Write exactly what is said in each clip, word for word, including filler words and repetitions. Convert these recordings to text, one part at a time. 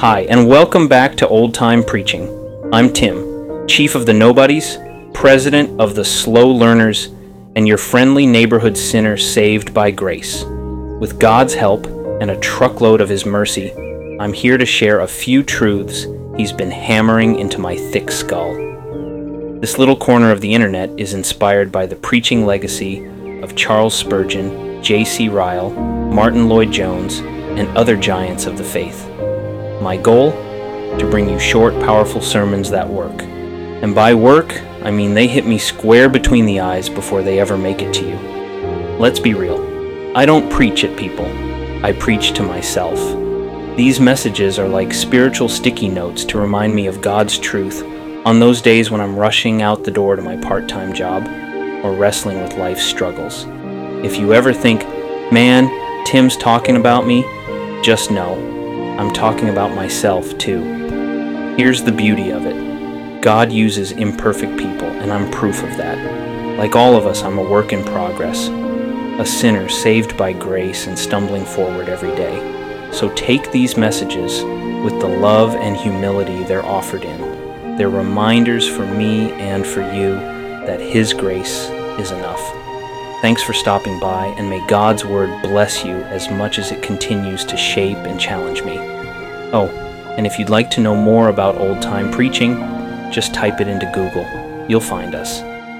Hi, and welcome back to Old Time Preaching. I'm Tim, Chief of the Nobodies, President of the Slow Learners, and your friendly neighborhood sinner saved by grace. With God's help and a truckload of His mercy, I'm here to share a few truths He's been hammering into my thick skull. This little corner of the internet is inspired by the preaching legacy of Charles Spurgeon, J C Ryle, Martin Lloyd-Jones, and other giants of the faith. My goal? To bring you short, powerful sermons that work. And by work, I mean they hit me square between the eyes before they ever make it to you. Let's be real. I don't preach at people. I preach to myself. These messages are like spiritual sticky notes to remind me of God's truth on those days when I'm rushing out the door to my part-time job or wrestling with life's struggles. If you ever think, man, Tim's talking about me, just know, I'm talking about myself too. Here's the beauty of it. God uses imperfect people, and I'm proof of that. Like all of us, I'm a work in progress, a sinner saved by grace and stumbling forward every day. So take these messages with the love and humility they're offered in. They're reminders for me and for you that His grace is enough. Thanks for stopping by, and may God's Word bless you as much as it continues to shape and challenge me. Oh, and if you'd like to know more about old-time preaching, just type it into Google. You'll find us.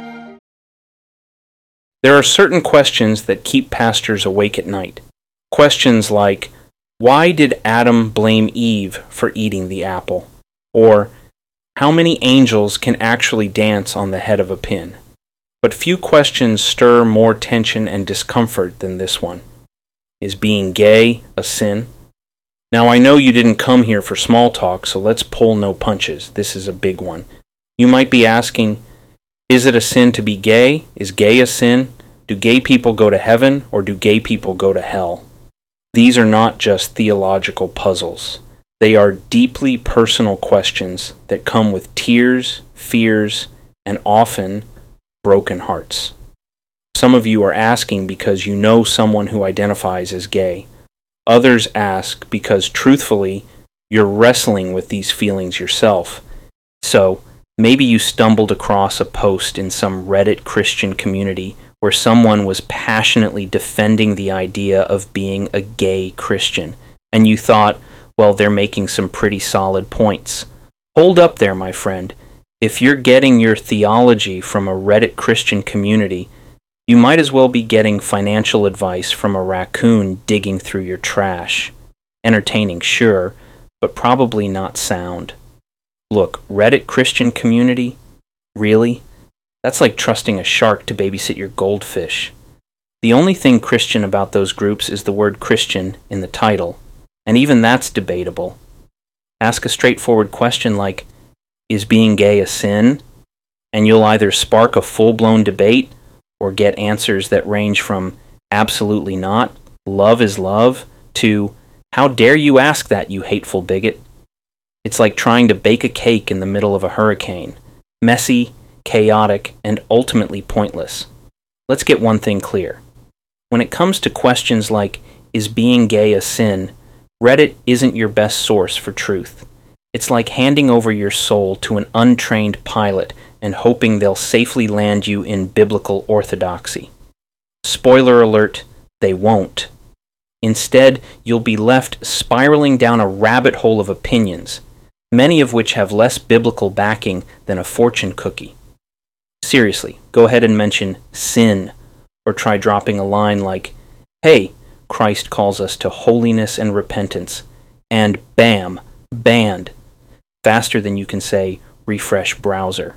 There are certain questions that keep pastors awake at night. Questions like, why did Adam blame Eve for eating the apple? Or, how many angels can actually dance on the head of a pin? But few questions stir more tension and discomfort than this one. Is being gay a sin? Now I know you didn't come here for small talk, so let's pull no punches. This is a big one. You might be asking, is it a sin to be gay? Is gay a sin? Do gay people go to heaven, or do gay people go to hell? These are not just theological puzzles. They are deeply personal questions that come with tears, fears, and often broken hearts. Some of you are asking because you know someone who identifies as gay. Others ask because, truthfully, you're wrestling with these feelings yourself. So, maybe you stumbled across a post in some Reddit Christian community where someone was passionately defending the idea of being a gay Christian, and you thought, well, they're making some pretty solid points. Hold up there, my friend. If you're getting your theology from a Reddit Christian community, you might as well be getting financial advice from a raccoon digging through your trash. Entertaining, sure, but probably not sound. Look, Reddit Christian community? Really? That's like trusting a shark to babysit your goldfish. The only thing Christian about those groups is the word Christian in the title, and even that's debatable. Ask a straightforward question like, is being gay a sin? And you'll either spark a full-blown debate or get answers that range from absolutely not, love is love, to how dare you ask that, you hateful bigot? It's like trying to bake a cake in the middle of a hurricane. Messy, chaotic, and ultimately pointless. Let's get one thing clear. When it comes to questions like, is being gay a sin, Reddit isn't your best source for truth. It's like handing over your soul to an untrained pilot and hoping they'll safely land you in biblical orthodoxy. Spoiler alert, they won't. Instead, you'll be left spiraling down a rabbit hole of opinions, many of which have less biblical backing than a fortune cookie. Seriously, go ahead and mention sin, or try dropping a line like, hey, Christ calls us to holiness and repentance, and bam, banned, faster than you can say, refresh browser.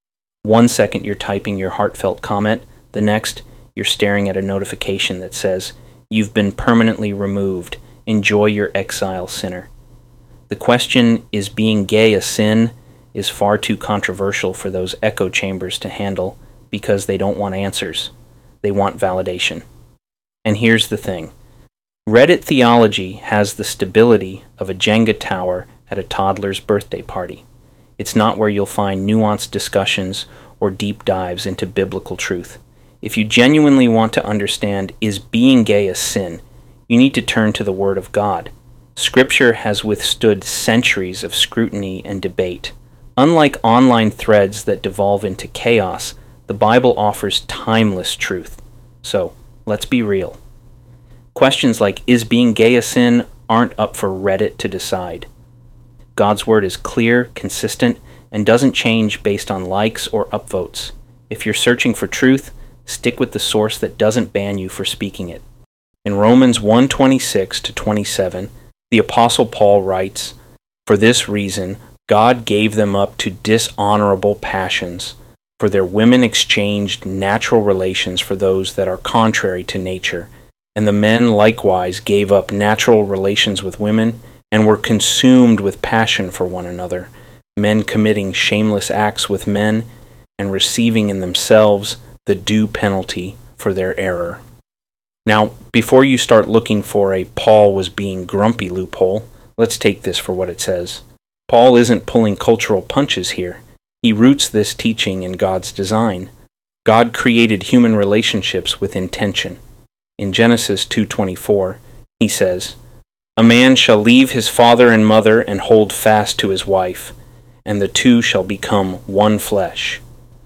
One second you're typing your heartfelt comment, the next you're staring at a notification that says, you've been permanently removed, enjoy your exile, sinner. The question, is being gay a sin, is far too controversial for those echo chambers to handle because they don't want answers. They want validation. And here's the thing. Reddit theology has the stability of a Jenga tower at a toddler's birthday party. It's not where you'll find nuanced discussions or deep dives into biblical truth. If you genuinely want to understand, is being gay a sin, you need to turn to the Word of God. Scripture has withstood centuries of scrutiny and debate. Unlike online threads that devolve into chaos, the Bible offers timeless truth. So, let's be real. Questions like, is being gay a sin, aren't up for Reddit to decide. God's Word is clear, consistent, and doesn't change based on likes or upvotes. If you're searching for truth, stick with the source that doesn't ban you for speaking it. In Romans one twenty-six to twenty-seven, the Apostle Paul writes, "For this reason, God gave them up to dishonorable passions, for their women exchanged natural relations for those that are contrary to nature. And the men likewise gave up natural relations with women, and were consumed with passion for one another, men committing shameless acts with men, and receiving in themselves the due penalty for their error." Now, before you start looking for a Paul was being grumpy loophole, let's take this for what it says. Paul isn't pulling cultural punches here. He roots this teaching in God's design. God created human relationships with intention. In Genesis two twenty-four, he says, "A man shall leave his father and mother and hold fast to his wife, and the two shall become one flesh."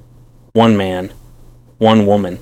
One man, one woman.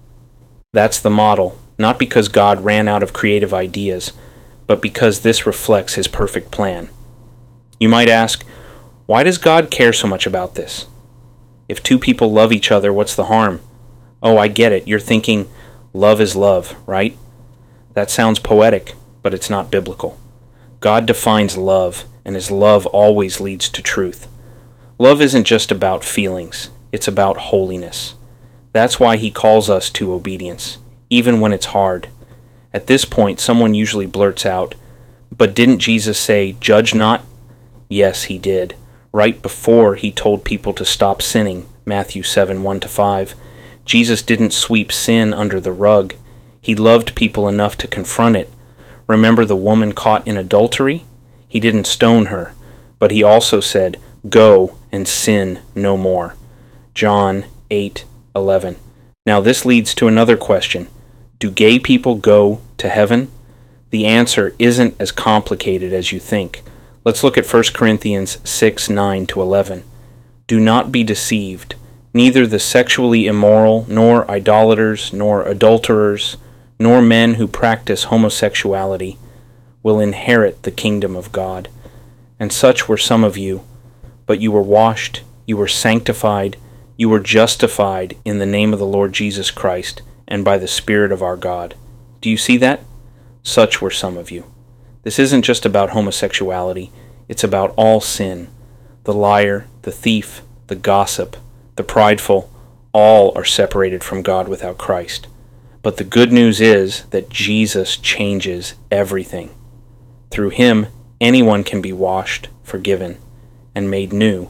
That's the model, not because God ran out of creative ideas, but because this reflects his perfect plan. You might ask, why does God care so much about this? If two people love each other, what's the harm? Oh, I get it. You're thinking, love is love, right? That sounds poetic, but it's not biblical. God defines love, and his love always leads to truth. Love isn't just about feelings. It's about holiness. That's why he calls us to obedience, even when it's hard. At this point, someone usually blurts out, "But didn't Jesus say, 'Judge not'?" Yes, he did. Right before he told people to stop sinning, Matthew seven, one to five. Jesus didn't sweep sin under the rug. He loved people enough to confront it. Remember the woman caught in adultery? He didn't stone her, but he also said, "Go and sin no more." John eight, eleven. Now this leads to another question. Do gay people go to heaven? The answer isn't as complicated as you think. Let's look at First Corinthians six, nine to eleven. "Do not be deceived. Neither the sexually immoral, nor idolaters, nor adulterers, nor men who practice homosexuality will inherit the kingdom of God. And such were some of you. But you were washed, you were sanctified, you were justified in the name of the Lord Jesus Christ, and by the Spirit of our God." Do you see that? Such were some of you. This isn't just about homosexuality. It's about all sin. The liar, the thief, the gossip, the prideful, all are separated from God without Christ. But the good news is that Jesus changes everything. Through him, anyone can be washed, forgiven, and made new.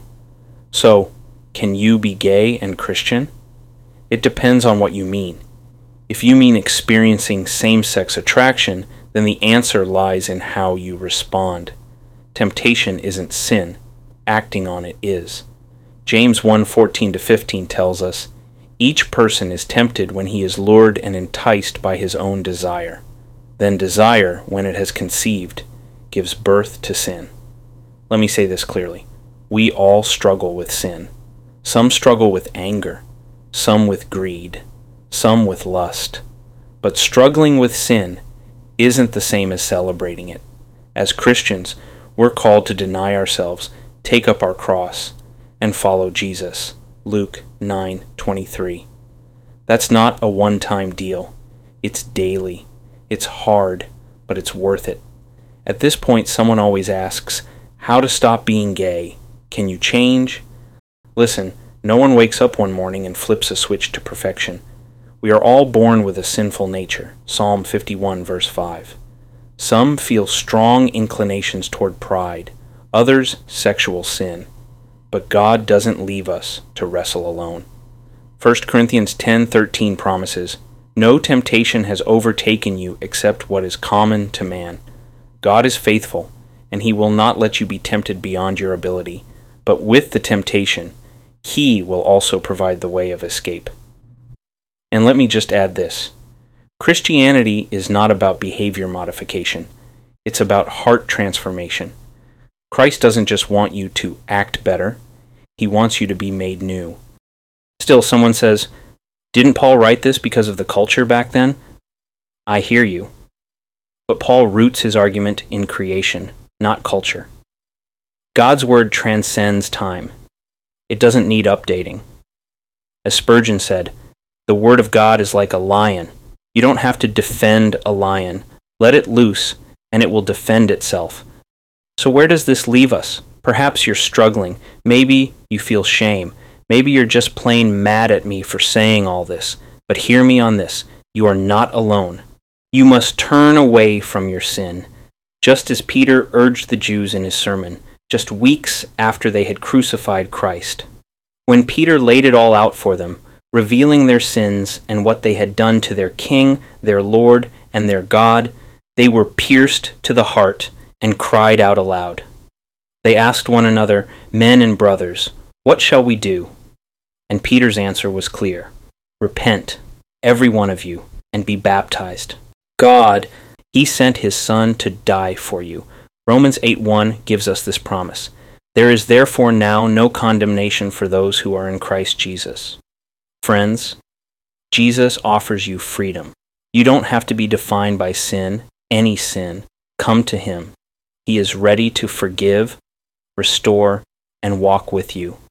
So, can you be gay and Christian? It depends on what you mean. If you mean experiencing same-sex attraction, then the answer lies in how you respond. Temptation isn't sin. Acting on it is. James one, fourteen to fifteen tells us, "Each person is tempted when he is lured and enticed by his own desire. Then desire, when it has conceived, gives birth to sin." Let me say this clearly. We all struggle with sin. Some struggle with anger, some with greed, some with lust. But struggling with sin isn't the same as celebrating it. As Christians, we're called to deny ourselves, take up our cross, and follow Jesus. Luke nine twenty-three. That's not a one-time deal. It's daily. It's hard, but it's worth it. At this point, someone always asks, how to stop being gay? Can you change? Listen, no one wakes up one morning and flips a switch to perfection. We are all born with a sinful nature. Psalm fifty-one, verse five. Some feel strong inclinations toward pride, others sexual sin. But God doesn't leave us to wrestle alone. First Corinthians ten thirteen promises, "No temptation has overtaken you except what is common to man. God is faithful, and he will not let you be tempted beyond your ability, but with the temptation, he will also provide the way of escape." And let me just add this. Christianity is not about behavior modification. It's about heart transformation. Christ doesn't just want you to act better. He wants you to be made new. Still, someone says, didn't Paul write this because of the culture back then? I hear you. But Paul roots his argument in creation, not culture. God's word transcends time. It doesn't need updating. As Spurgeon said, the word of God is like a lion. You don't have to defend a lion. Let it loose, and it will defend itself. So where does this leave us? Perhaps you're struggling. Maybe you feel shame. Maybe you're just plain mad at me for saying all this. But hear me on this. You are not alone. You must turn away from your sin, just as Peter urged the Jews in his sermon, just weeks after they had crucified Christ. When Peter laid it all out for them, revealing their sins and what they had done to their King, their Lord, and their God, they were pierced to the heart and cried out aloud. They asked one another, men and brothers, what shall we do? And Peter's answer was clear. Repent, every one of you, and be baptized. God, he sent his Son to die for you. Romans eight one gives us this promise. There is therefore now no condemnation for those who are in Christ Jesus. Friends, Jesus offers you freedom. You don't have to be defined by sin, any sin. Come to him. He is ready to forgive, restore, and walk with you.